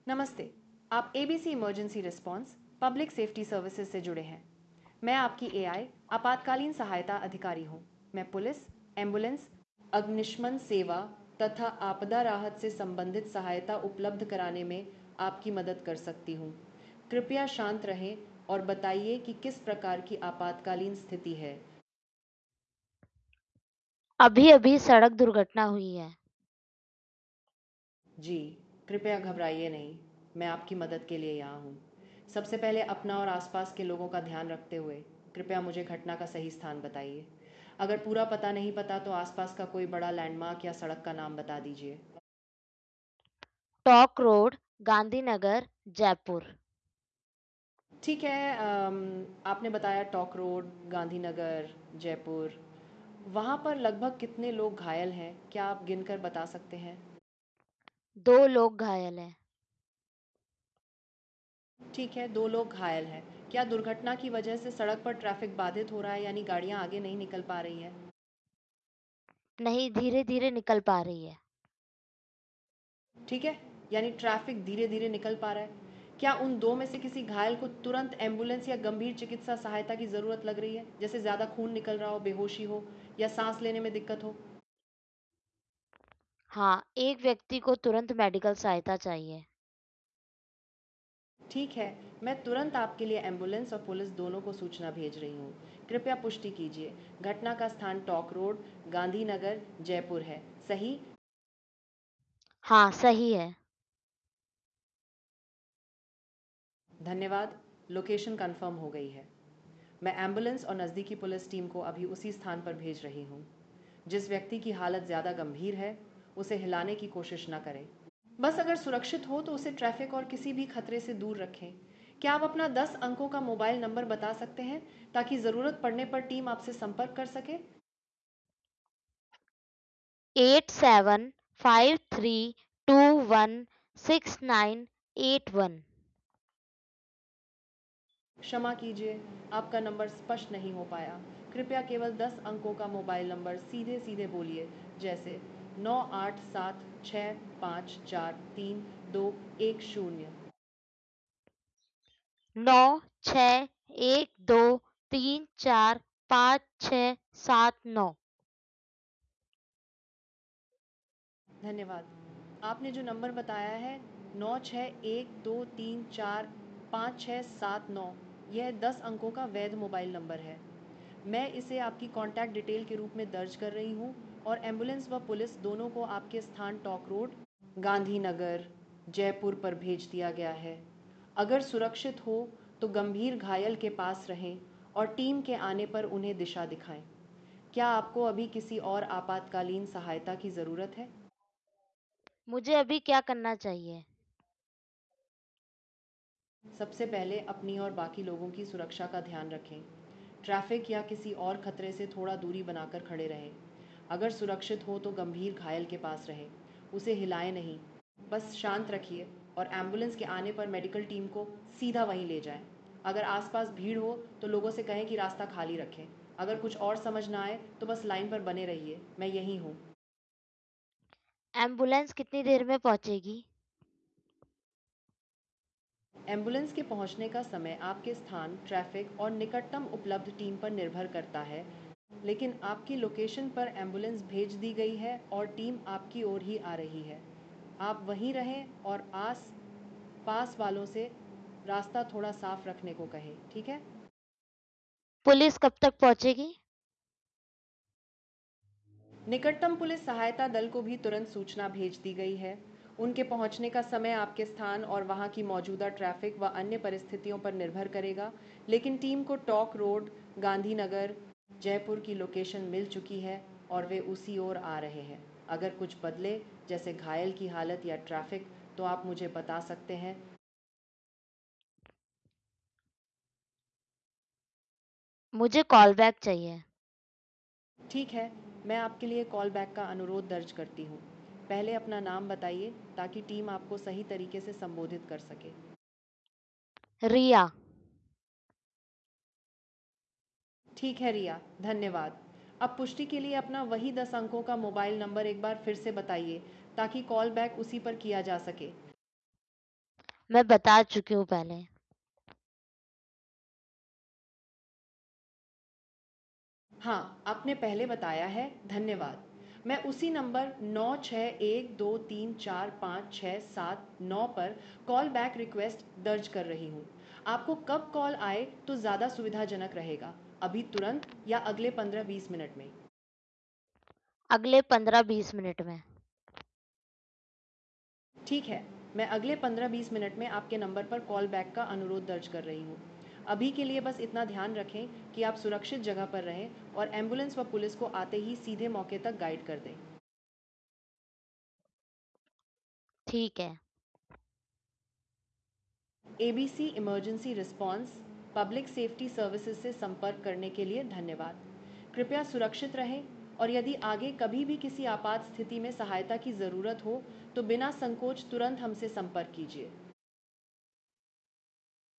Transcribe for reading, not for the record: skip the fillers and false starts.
नमस्ते। आप ABC emergency response public safety services से जुड़े हैं। मैं आपकी एआई आपातकालीन सहायता अधिकारी हूं। मैं पुलिस, एम्बुलेंस, अग्निशमन सेवा तथा आपदा राहत से संबंधित सहायता उपलब्ध कराने में आपकी मदद कर सकती हूं। कृपया शांत रहें और बताइए कि किस प्रकार की आपातकालीन स्थिति है। अभी अभी सड़क दुर्घटना हुई है। जी, कृपया घबराइए नहीं। मैं आपकी मदद के लिए यहाँ हूँ। सबसे पहले अपना और आसपास के लोगों का ध्यान रखते हुए कृपया मुझे घटना का सही स्थान बताइए। अगर पूरा पता नहीं पता तो आसपास का कोई बड़ा लैंडमार्क या सड़क का नाम बता दीजिए। टॉक रोड, गांधीनगर, जयपुर। ठीक है, आपने बताया टॉक रोड, गांधीनगर, जयपुर। वहाँ पर लगभग कितने लोग घायल हैं, क्या आप गिनकर बता सकते हैं? 2 लोग घायल हैं। ठीक है, 2 लोग घायल हैं। क्या दुर्घटना की वजह से सड़क पर ट्रैफिक बाधित हो रहा है, यानी गाड़ियाँ आगे नहीं निकल पा रही हैं? नहीं, धीरे धीरे निकल पा रही है। ठीक है, यानी ट्रैफिक धीरे धीरे निकल पा रहा है। क्या उन दो में से किसी घायल को तुरंत एम्बुलेंस या गंभीर चिकित्सा सहायता की ज़रूरत लग रही है, जैसे ज़्यादा खून निकल रहा हो, बेहोशी हो या सांस लेने में दिक्कत हो? हाँ, एक व्यक्ति को तुरंत मेडिकल सहायता चाहिए। ठीक है, मैं तुरंत आपके लिए एम्बुलेंस और पुलिस दोनों को सूचना भेज रही हूँ। कृपया पुष्टि कीजिए। घटना का स्थान टॉक रोड, गांधीनगर, जयपुर है, सही? हाँ, सही है। धन्यवाद। लोकेशन कंफर्म हो गई है। मैं एम्बुलेंस और नज़दीकी पुलिस टीम को अभी उसी स्थान पर भेज रही हूँ। जिस व्यक्ति की हालत ज़्यादा गंभीर है उसे हिलाने की कोशिश न करें। बस अगर सुरक्षित हो तो उसे ट्रैफिक और किसी भी खतरे से दूर रखें। क्या आप अपना 10 अंकों का मोबाइल नंबर बता सकते हैं ताकि ज़रूरत पड़ने पर टीम आपसे संपर्क कर सके? 8753216981। क्षमा कीजिए, आपका नंबर स्पष्ट नहीं हो पाया। कृपया केवल 10 अंकों का मोबाइल नंबर सीधे सीधे बोलिए, जैसे 9876543210। 9612345679। धन्यवाद। आपने जो नंबर बताया है 9612345679, यह 10 अंकों का वैध मोबाइल नंबर है। मैं इसे आपकी कॉन्टैक्ट डिटेल के रूप में दर्ज कर रही हूँ और एम्बुलेंस व पुलिस दोनों को आपके स्थान टॉक रोड, गांधीनगर, जयपुर पर भेज दिया गया है। अगर सुरक्षित हो तो गंभीर घायल के पास रहें और टीम के आने पर उन्हें दिशा दिखाएं। क्या आपको अभी किसी और आपातकालीन सहायता की ज़रूरत है? मुझे अभी क्या करना चाहिए? सबसे पहले अपनी और बाकी लोगों की सुरक्षा का ध्यान रखें। ट्रैफिक या किसी और खतरे से थोड़ा दूरी बनाकर खड़े रहें। अगर सुरक्षित हो तो गंभीर घायल के पास रहें, उसे हिलाएं नहीं, बस शांत रखिए और एम्बुलेंस के आने पर मेडिकल टीम को सीधा वहीं ले जाएं। अगर आसपास भीड़ हो तो लोगों से कहें कि रास्ता खाली रखें। अगर कुछ और समझ ना आए तो बस लाइन पर बने रहिए, मैं यहीं हूँ। एम्बुलेंस कितनी देर में पहुंचेगी? एम्बुलेंस के पहुंचने का समय आपके स्थान, ट्रैफिक और निकटतम उपलब्ध टीम पर निर्भर करता है, लेकिन आपकी लोकेशन पर एम्बुलेंस भेज दी गई है और टीम आपकी ओर ही आ रही है। आप वहीं रहें और आस पास वालों से रास्ता थोड़ा साफ रखने को कहें, ठीक है? पुलिस कब तक पहुंचेगी? निकटतम पुलिस सहायता दल को भी तुरंत सूचना भेज दी गई है। उनके पहुंचने का समय आपके स्थान और वहां की मौजूदा ट्रैफिक व अन्य परिस्थितियों पर निर्भर करेगा, लेकिन टीम को टॉक रोड, गांधीनगर, जयपुर की लोकेशन मिल चुकी है और वे उसी ओर आ रहे हैं। अगर कुछ बदले, जैसे घायल की हालत या ट्रैफिक, तो आप मुझे बता सकते हैं। मुझे कॉल बैक चाहिए। ठीक है, मैं आपके लिए कॉल बैक का अनुरोध दर्ज करती हूँ। पहले अपना नाम बताइए ताकि टीम आपको सही तरीके से संबोधित कर सके। रिया। ठीक है रिया, धन्यवाद। अब पुष्टि के लिए अपना वही 10 अंकों का मोबाइल नंबर एक बार फिर से बताइए ताकि कॉल बैक उसी पर किया जा सके। मैं बता चुकी हूँ पहले। हाँ, आपने पहले बताया है, धन्यवाद। मैं उसी नंबर 9612345679 पर कॉल बैक रिक्वेस्ट दर्ज कर रही हूँ। आपको कब कॉल आए तो ज़्यादा सुविधाजनक रहेगा? अभी तुरंत या अगले 15-20 मिनट में? अगले 15-20 मिनट में। ठीक है, मैं अगले 15-20 मिनट में आपके नंबर पर कॉल बैक का अनुरोध दर्ज कर रही हूँ। अभी के लिए बस इतना ध्यान रखें कि आप सुरक्षित जगह पर रहें और एम्बुलेंस व पुलिस को आते ही सीधे मौके तक गाइड कर दें। ठीक है। ABC emergency response public safety services से संपर्क करने के लिए धन्यवाद। कृपया सुरक्षित रहें और यदि आगे कभी भी किसी आपात स्थिति में सहायता की ज़रूरत हो तो बिना संकोच तुरंत हमसे संपर्क कीजिए।